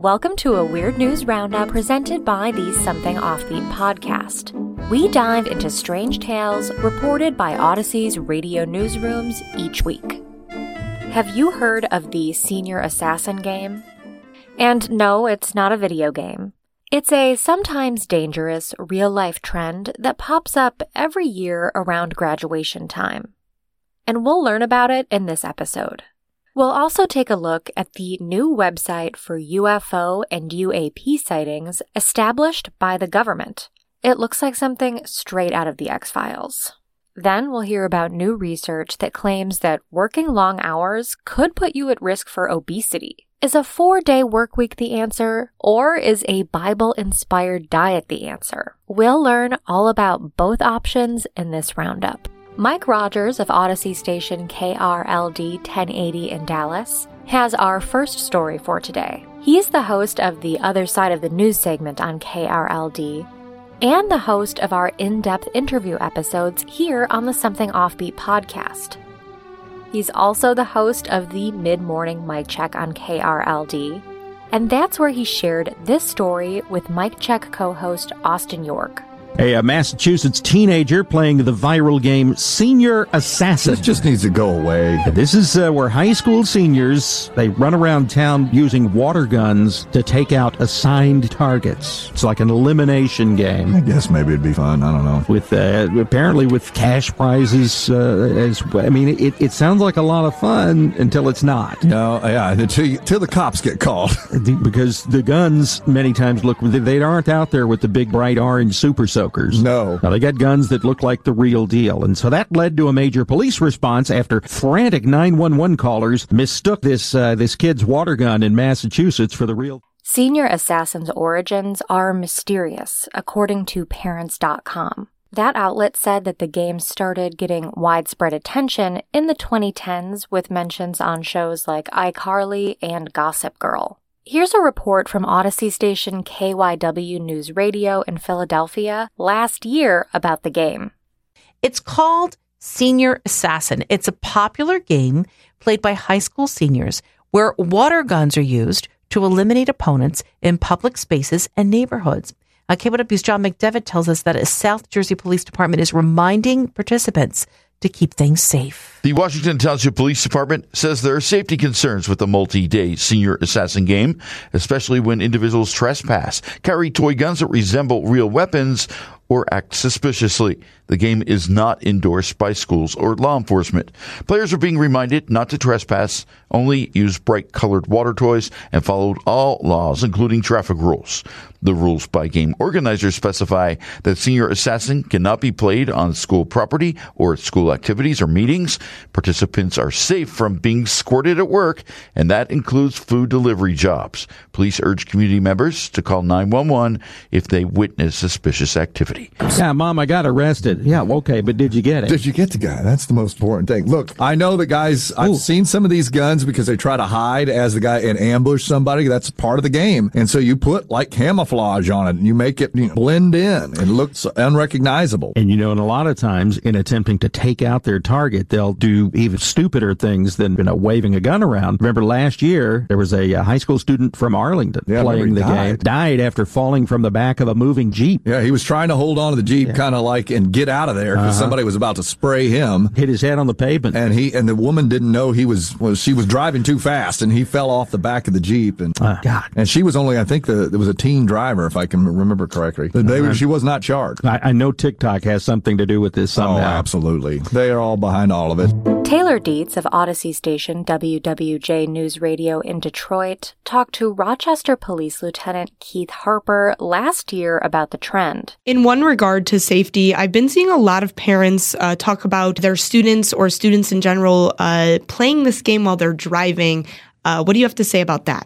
Welcome to a Weird News Roundup presented by the Something Offbeat podcast. We dive into strange tales reported by Odyssey's radio newsrooms each week. Have you heard of the Senior Assassin game? And no, it's not a video game. It's a sometimes dangerous real-life trend that pops up every year around graduation time. And we'll learn about it in this episode. We'll also take a look at the new website for UFO and UAP sightings established by the government. It looks like something straight out of the X-Files. Then we'll hear about new research that claims that working long hours could put you at risk for obesity. Is a 4-day work week the answer, or is a Bible-inspired diet the answer? We'll learn all about both options in this roundup. Mike Rogers of Odyssey station KRLD 1080 in Dallas has our first story for today. He's the host of the Other Side of the News segment on KRLD and the host of our in-depth interview episodes here on the Something Offbeat podcast. He's also the host of the Mid-Morning Mic Check on KRLD, and that's where he shared this story with Mic Check co-host Austin York. A Massachusetts teenager playing the viral game Senior Assassin. This just needs to go away. This is where high school seniors, they run around town using water guns to take out assigned targets. It's like an elimination game. I guess maybe it'd be fun. I don't know. With apparently with cash prizes as well. I mean, it sounds like a lot of fun until it's not. No, yeah, until the cops get called. Because the guns many times they aren't out there with the big bright orange super soakers. No. Now, they got guns that look like the real deal. And so that led to a major police response after frantic 911 callers mistook this kid's water gun in Massachusetts for the real. Senior Assassin's origins are mysterious, according to Parents.com. That outlet said that the game started getting widespread attention in the 2010s with mentions on shows like iCarly and Gossip Girl. Here's a report from Odyssey station KYW News Radio in Philadelphia last year about the game. It's called Senior Assassin. It's a popular game played by high school seniors where water guns are used to eliminate opponents in public spaces and neighborhoods. KYW's John McDevitt tells us that a South Jersey Police Department is reminding participants to keep things safe. The Washington Township Police Department says there are safety concerns with the multi-day Senior Assassin game, especially when individuals trespass, carry toy guns that resemble real weapons, or act suspiciously. The game is not endorsed by schools or law enforcement. Players are being reminded not to trespass, only use bright-colored water toys, and follow all laws, including traffic rules. The rules by game organizers specify that Senior Assassin cannot be played on school property or at school activities or meetings. Participants are safe from being squirted at work, and that includes food delivery jobs. Police urge community members to call 911 if they witness suspicious activity. Yeah, Mom, I got arrested. Yeah, okay, but did you get it? Did you get the guy? That's the most important thing. Look, I know the guys, I've seen some of these guns because they try to hide as the guy and ambush somebody. That's part of the game. And so you put like camouflage on it and you make it blend in and looks unrecognizable. And and a lot of times in attempting to take out their target, they'll do even stupider things than, waving a gun around. Remember last year, there was a high school student from Arlington playing the game. Died after falling from the back of a moving Jeep. Yeah, he was trying to hold on to the Jeep kind of like and get out of there because somebody was about to spray him. Hit his head on the pavement. And the woman didn't know she was driving too fast and he fell off the back of the Jeep. And God. And she was only, I think there was a teen driver, if I can remember correctly. She was not charged. I know TikTok has something to do with this somehow. Oh, absolutely. They are all behind all of it. Taylor Dietz of Odyssey station WWJ News Radio in Detroit talked to Rochester Police Lieutenant Keith Harper last year about the trend. In one regard to safety, I've been seeing a lot of parents talk about their students or students in general playing this game while they're driving. What do you have to say about that?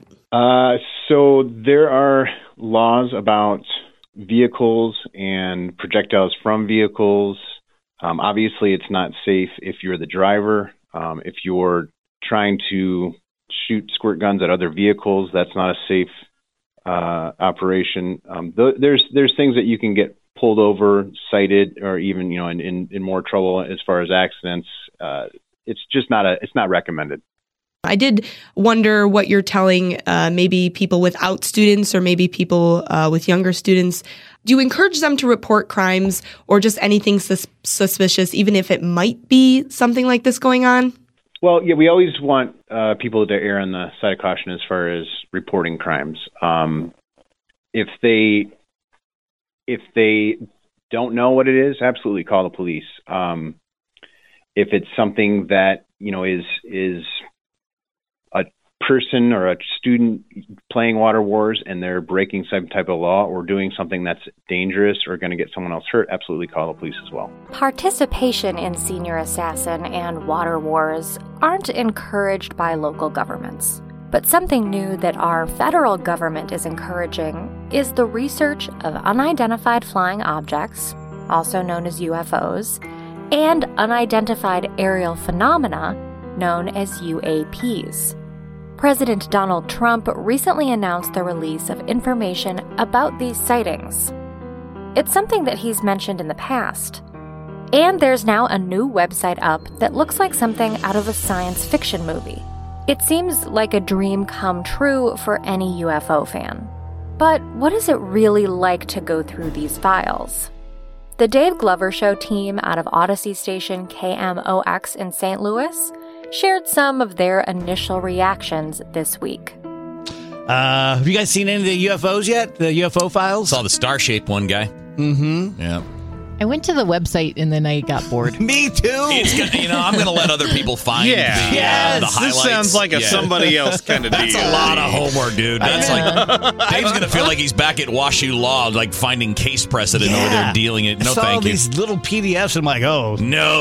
So there are laws about vehicles and projectiles from vehicles. Obviously, it's not safe if you're the driver. If you're trying to shoot squirt guns at other vehicles, that's not a safe operation. There's things that you can get pulled over, cited, or even in more trouble as far as accidents. It's just not recommended. I did wonder what you're telling maybe people without students or maybe people with younger students. Do you encourage them to report crimes or just anything suspicious, even if it might be something like this going on? Well, yeah, we always want people to err on the side of caution as far as reporting crimes. If they don't know what it is, absolutely call the police. If it's something that is a person or a student playing Water Wars and they're breaking some type of law or doing something that's dangerous or going to get someone else hurt, absolutely call the police as well. Participation in Senior Assassin and Water Wars aren't encouraged by local governments. But something new that our federal government is encouraging is the research of unidentified flying objects, also known as UFOs, and unidentified aerial phenomena, known as UAPs. President Donald Trump recently announced the release of information about these sightings. It's something that he's mentioned in the past. And there's now a new website up that looks like something out of a science fiction movie. It seems like a dream come true for any UFO fan. But what is it really like to go through these files? The Dave Glover Show team out of Odyssey station KMOX in St. Louis shared some of their initial reactions this week. Have you guys seen any of the UFOs yet? The UFO files? Saw the star-shaped one guy. Mm-hmm. Yeah. I went to the website and then I got bored. Me too. I'm going to let other people find the highlights. This sounds like a somebody else kind of deal. That's a lot of homework, dude. That's like Dave's going to feel like he's back at WashU Law, like finding case precedent over there, dealing it. No, I saw thank you. these little PDFs. I'm like, oh.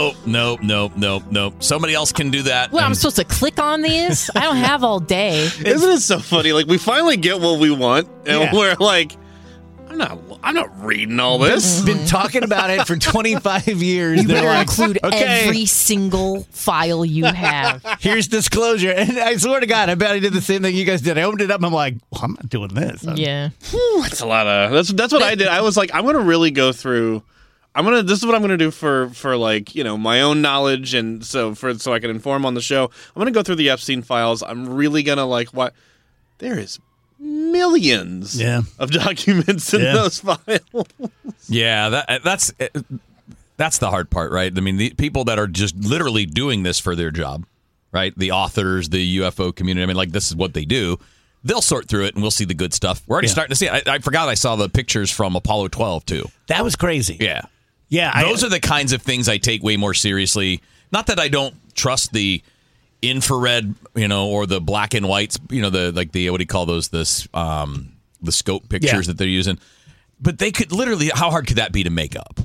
No. Somebody else can do that. Well, I'm supposed to click on these? I don't have all day. Isn't it so funny? Like, we finally get what we want, and we're like, I'm not reading all this. Been talking about it for 25 years. You better like, include every single file you have. Here's disclosure. And I swear to God, I bet I did the same thing you guys did. I opened it up and I'm like, well, I'm not doing this. Yeah. That's a lot of that's what I did. I was like, I'm gonna really go through this is what I'm gonna do for like, my own knowledge and so I can inform on the show. I'm gonna go through the Epstein files. I'm really gonna what there is millions of documents in those files. Yeah, that's the hard part, right? I mean, the people that are just literally doing this for their job, right? The authors, the UFO community, I mean, like, this is what they do. They'll sort through it, and we'll see the good stuff. We're already starting to see it. I forgot I saw the pictures from Apollo 12, too. That was crazy. Yeah. Those are the kinds of things I take way more seriously. Not that I don't trust the infrared, or the black and whites, what do you call those? The scope pictures that they're using. But they could literally, how hard could that be to make up?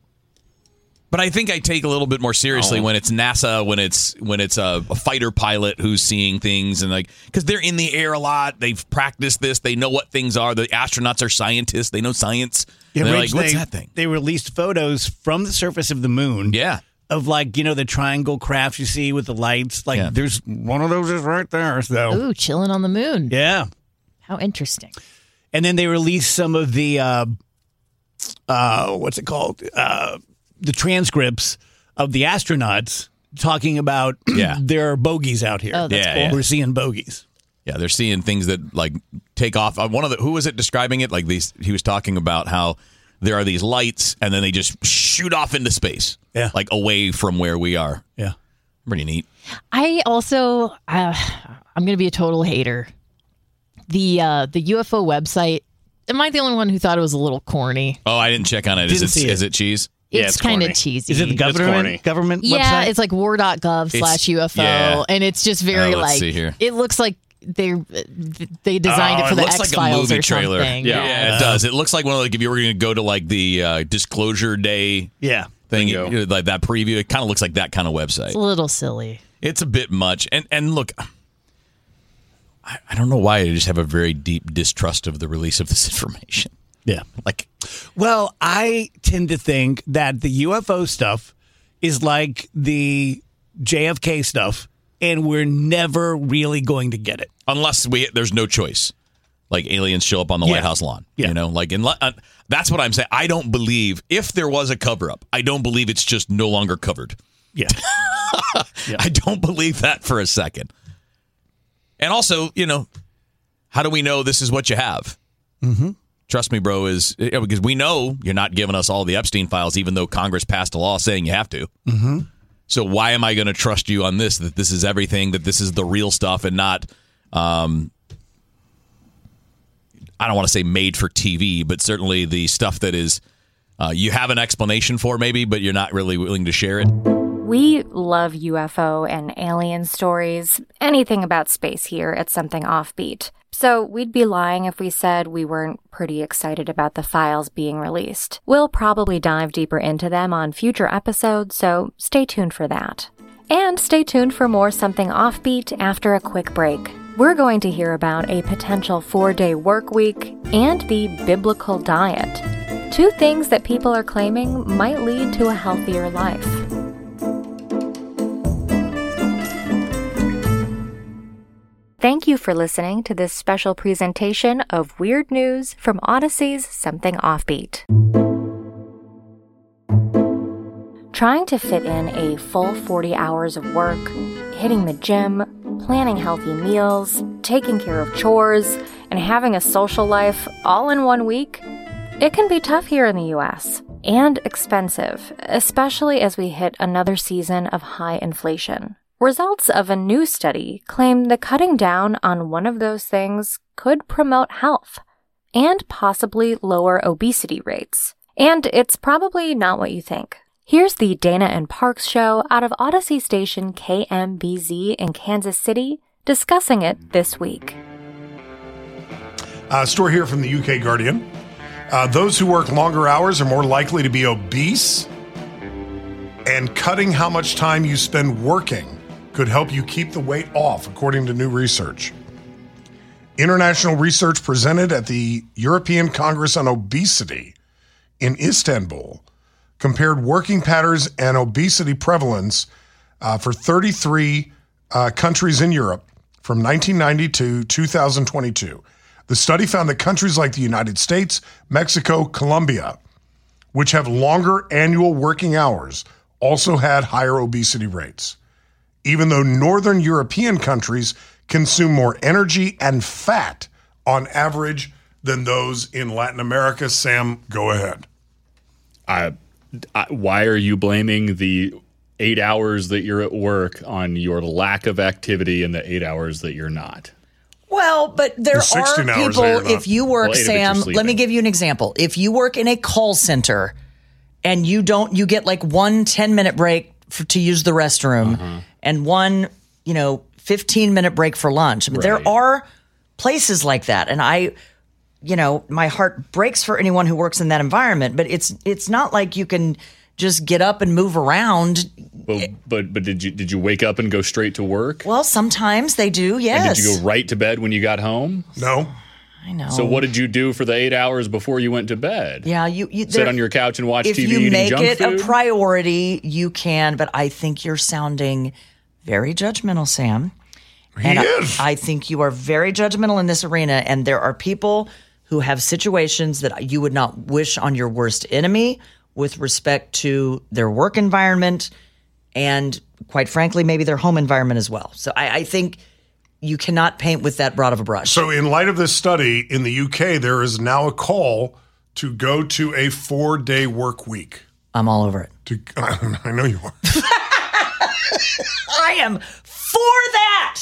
But I think I take a little bit more seriously when it's NASA, when it's a fighter pilot who's seeing things, and because they're in the air a lot, they've practiced this, they know what things are. The astronauts are scientists, they know science. Yeah, they're like, what's that thing? They released photos from the surface of the moon. Yeah. Of the triangle crafts you see with the lights. There's one of those is right there. So. Ooh, chilling on the moon. Yeah. How interesting. And then they released some of the, what's it called? The transcripts of the astronauts talking about their bogeys out here. Oh, that's cool. We're seeing bogeys. Yeah, they're seeing things that take off. Who was it describing it? He was talking about how there are these lights, and then they just shoot off into space. Yeah. Away from where we are. Yeah. Pretty neat. I also, I'm going to be a total hater. The UFO website, am I the only one who thought it was a little corny? Oh, I didn't check on it. Is it cheese? It's kind of cheesy. Is it the government website? Yeah, it's like war.gov/UFO, and it's just very let's see here. It looks like they designed it for the X-Files or trailer. Something. Yeah, it does. It looks like one of if you were going to go to the Disclosure Day thing, like that preview, it kind of looks like that kind of website. It's a little silly. It's a bit much. And look, I don't know why I just have a very deep distrust of the release of this information. Yeah. Well, I tend to think that the UFO stuff is like the JFK stuff, and we're never really going to get it. Unless there's no choice. Like aliens show up on the White House lawn. Yeah. That's what I'm saying. I don't believe, if there was a cover-up, I don't believe it's just no longer covered. Yeah. I don't believe that for a second. And also, how do we know this is what you have? Mm-hmm. Trust me, bro, because we know you're not giving us all the Epstein files, even though Congress passed a law saying you have to. Mm-hmm. So why am I going to trust you on this, that this is everything, that this is the real stuff and not, I don't want to say made for TV, but certainly the stuff that is, you have an explanation for maybe, but you're not really willing to share it. We love UFO and alien stories, anything about space here at Something Offbeat. So we'd be lying if we said we weren't pretty excited about the files being released. We'll probably dive deeper into them on future episodes, so stay tuned for that. And stay tuned for more Something Offbeat after a quick break. We're going to hear about a potential 4-day work week and the biblical diet. 2 things that people are claiming might lead to a healthier life. Thank you for listening to this special presentation of Weird News from Odyssey's Something Offbeat. Trying to fit in a full 40 hours of work, hitting the gym, planning healthy meals, taking care of chores, and having a social life all in 1 week, it can be tough here in the US and expensive, especially as we hit another season of high inflation. Results of a new study claim that cutting down on one of those things could promote health and possibly lower obesity rates. And it's probably not what you think. Here's the Dana and Parks show out of Odyssey station KMBZ in Kansas City discussing it this week. Story here from the UK Guardian. Those who work longer hours are more likely to be obese, and cutting how much time you spend working could help you keep the weight off, according to new research. International research presented at the European Congress on Obesity in Istanbul compared working patterns and obesity prevalence for 33 countries in Europe from 1990 to 2022. The study found that countries like the United States, Mexico, Colombia, which have longer annual working hours, also had higher obesity rates, even though Northern European countries consume more energy and fat on average than those in Latin America. Sam, go ahead. Why are you blaming the 8 hours that you're at work on your lack of activity in the 8 hours that you're not? Well, but there are people, if you work, Sam, let me give you an example. If you work in a call center and you get like 1 10-minute break to use the restroom and 1, 15-minute break for lunch. I mean, there are places like that. And my heart breaks for anyone who works in that environment, but it's not like you can just get up and move around. But did you wake up and go straight to work? Well, sometimes they do, yes. And did you go right to bed when you got home? No. I know. So what did you do for the 8 hours before you went to bed? Yeah, you sit on your couch and watch TV eating junk food? If you make it a priority, you can, but I think you're sounding very judgmental, Sam. He is. I think you are very judgmental in this arena, and there are people who have situations that you would not wish on your worst enemy with respect to their work environment and, quite frankly, maybe their home environment as well. So I think you cannot paint with that broad of a brush. So in light of this study in the UK, there is now a call to go to a 4-day work week. I'm all over it. I know you are. I am for that.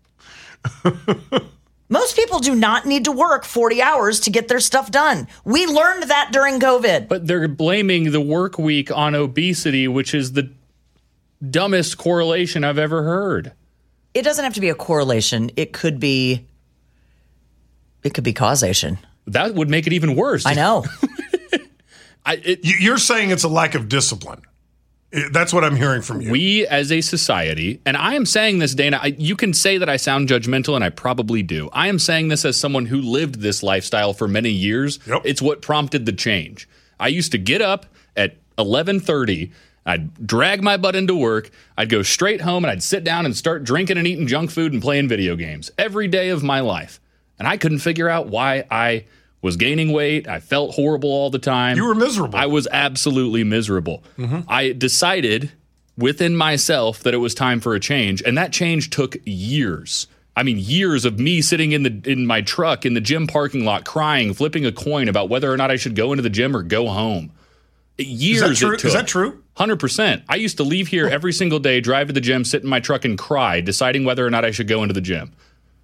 Most people do not need to work 40 hours to get their stuff done. We learned that during COVID. But they're blaming the work week on obesity, which is the dumbest correlation I've ever heard. It doesn't have to be a correlation. It could be causation. That would make it even worse. I know. You're saying it's a lack of discipline. That's what I'm hearing from you. We as a society, and I am saying this, Dana, you can say that I sound judgmental, and I probably do. I am saying this as someone who lived this lifestyle for many years. Yep. It's what prompted the change. I used to get up at 11:30. I'd drag my butt into work. I'd go straight home, and I'd sit down and start drinking and eating junk food and playing video games every day of my life. And I couldn't figure out why I was gaining weight. I felt horrible all the time. You were miserable. I was absolutely miserable. Mm-hmm. I decided within myself that it was time for a change, and that change took years. I mean, years of me sitting in my truck in the gym parking lot crying, flipping a coin about whether or not I should go into the gym or go home. Years Is that true? it took. Is that true? 100%. I used to leave here every single day, drive to the gym, sit in my truck and cry, deciding whether or not I should go into the gym.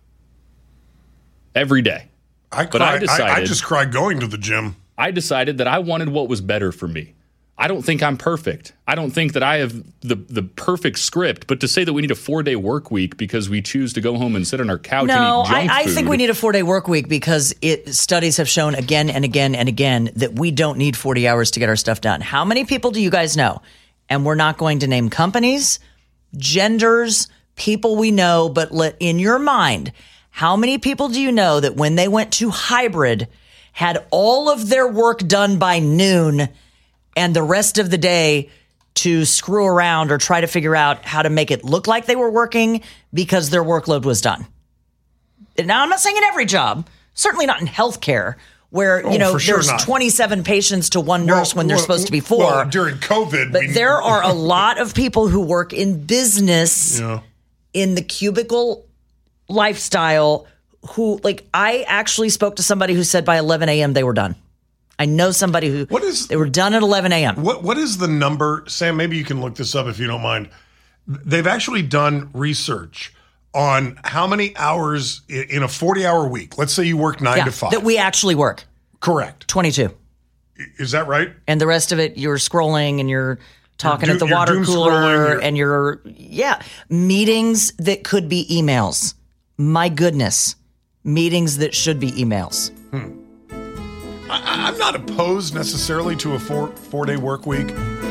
Every day. I just cried going to the gym. I decided that I wanted what was better for me. I don't think I'm perfect. I don't think that I have the perfect script, but to say that we need a 4-day work week because we choose to go home and sit on our couch and eat junk I food. think we need a 4-day work week because studies have shown again and again and again that we don't need 40 hours to get our stuff done. How many people do you guys know? And we're not going to name companies, genders, people we know, but in your mind, how many people do you know that when they went to hybrid had all of their work done by noon and the rest of the day to screw around or try to figure out how to make it look like they were working because their workload was done? Now, I'm not saying in every job, certainly not in healthcare, where there's 27 patients to one nurse when there's supposed to be 4. Well, during COVID. But there are a lot of people who work in business in the cubicle lifestyle who, I actually spoke to somebody who said by 11 a.m. they were done. I know somebody who they were done at 11 a.m. What is the number, Sam? Maybe you can look this up if you don't mind. They've actually done research on how many hours in a 40-hour week. Let's say you work 9 to 5. That we actually work. Correct. 22. Is that right? And the rest of it, you're scrolling and you're talking at the water cooler and you're meetings that could be emails. My goodness. Meetings that should be emails. I'm not opposed necessarily to a 4-day work week.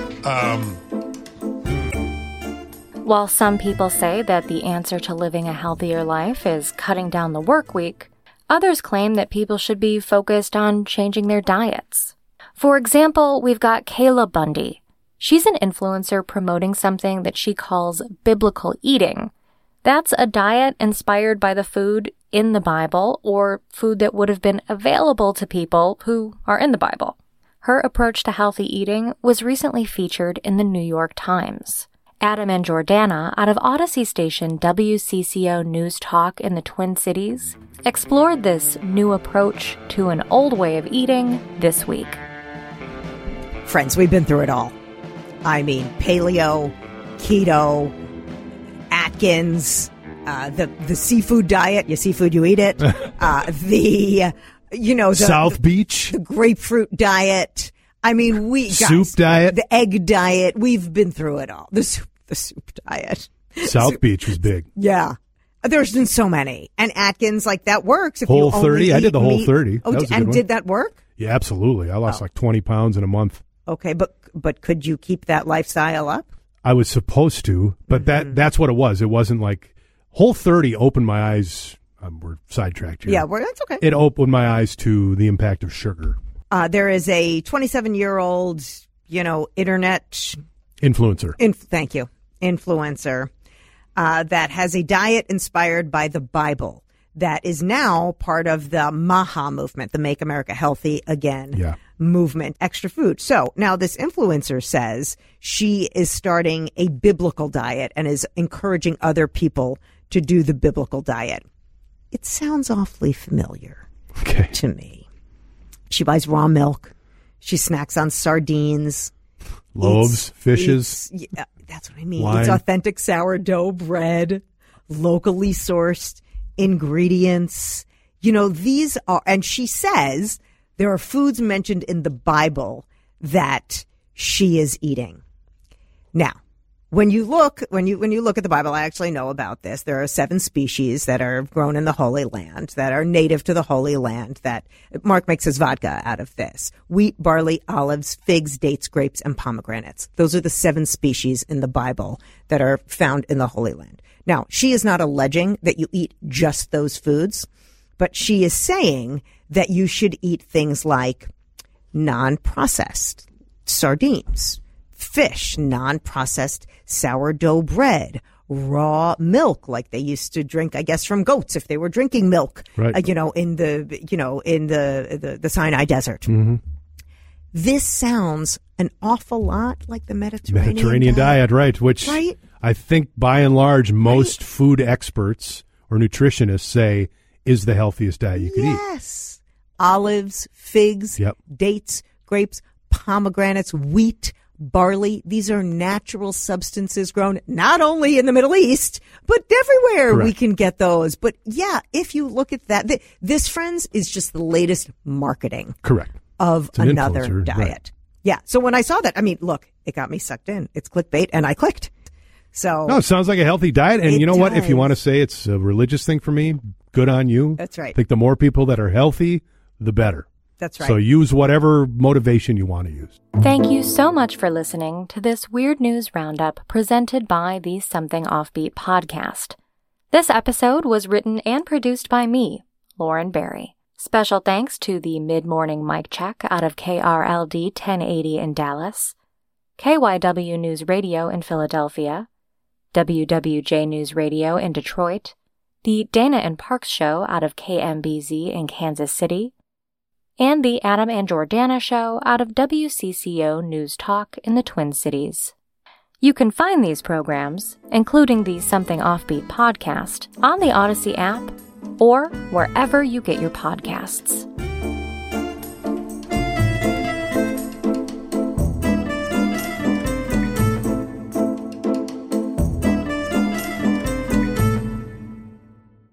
While some people say that the answer to living a healthier life is cutting down the work week, others claim that people should be focused on changing their diets. For example, we've got Kayla Bundy. She's an influencer promoting something that she calls biblical eating. That's a diet inspired by the food in the Bible or food that would have been available to people who are in the Bible. Her approach to healthy eating was recently featured in the New York Times. Adam and Jordana, out of Odyssey station WCCO News Talk in the Twin Cities, explored this new approach to an old way of eating this week. Friends, we've been through it all. I mean, paleo, keto, Atkins, the seafood diet. You seafood, you eat it. The South Beach, the grapefruit diet. I mean, soup diet, the egg diet. We've been through it all. The soup diet. South Beach was big. Yeah. There's been so many. And Atkins, that works. If Whole you 30. I did the Whole 30. Oh, did that work? Yeah, absolutely. I lost 20 pounds in a month. Okay, but could you keep that lifestyle up? I was supposed to, but that's what it was. It wasn't like Whole 30 opened my eyes. We're sidetracked here. Yeah, that's okay. It opened my eyes to the impact of sugar. There is a 27-year-old, internet influencer. Thank you. Influencer that has a diet inspired by the Bible that is now part of the MAHA movement, the Make America Healthy Again movement, extra food. So now this influencer says she is starting a biblical diet and is encouraging other people to do the biblical diet. It sounds awfully familiar to me. She buys raw milk. She snacks on sardines. Loaves, fishes. Yeah, that's what I mean. Wine. It's authentic sourdough bread, locally sourced ingredients. These are, and she says there are foods mentioned in the Bible that she is eating. Now, when you look at the Bible, I actually know about this. There are 7 species that are grown in the Holy Land, that are native to the Holy Land, that Mark makes his vodka out of this. Wheat, barley, olives, figs, dates, grapes, and pomegranates. Those are the 7 species in the Bible that are found in the Holy Land. Now, she is not alleging that you eat just those foods, but she is saying that you should eat things like non-processed sardines, fish, non-processed sourdough bread, raw milk, like they used to drink, I guess, from goats if they were drinking milk, right. In the Sinai Desert. Mm-hmm. This sounds an awful lot like the Mediterranean diet, right? Which I think, by and large, most food experts or nutritionists say is the healthiest diet you could eat. Yes. Olives, figs, dates, grapes, pomegranates, wheat, barley. These are natural substances grown not only in the Middle East, but everywhere. Correct. We can get those. But yeah, if you look at that, this, friends, is just the latest marketing. Correct. Of another diet. Right. Yeah. So when I saw that, I mean, look, it got me sucked in. It's clickbait, and I clicked. So no, it sounds like a healthy diet. And you know what? If you want to say it's a religious thing for me, good on you. That's right. I think the more people that are healthy, the better. That's right. So use whatever motivation you want to use. Thank you so much for listening to this Weird News Roundup presented by the Something Offbeat podcast. This episode was written and produced by me, Lauren Barry. Special thanks to the Mid-Morning Mic Check out of KRLD 1080 in Dallas, KYW News Radio in Philadelphia, WWJ News Radio in Detroit, the Dana and Parks Show out of KMBZ in Kansas City, and the Adam and Jordana Show out of WCCO News Talk in the Twin Cities. You can find these programs, including the Something Offbeat podcast, on the Odyssey app or wherever you get your podcasts.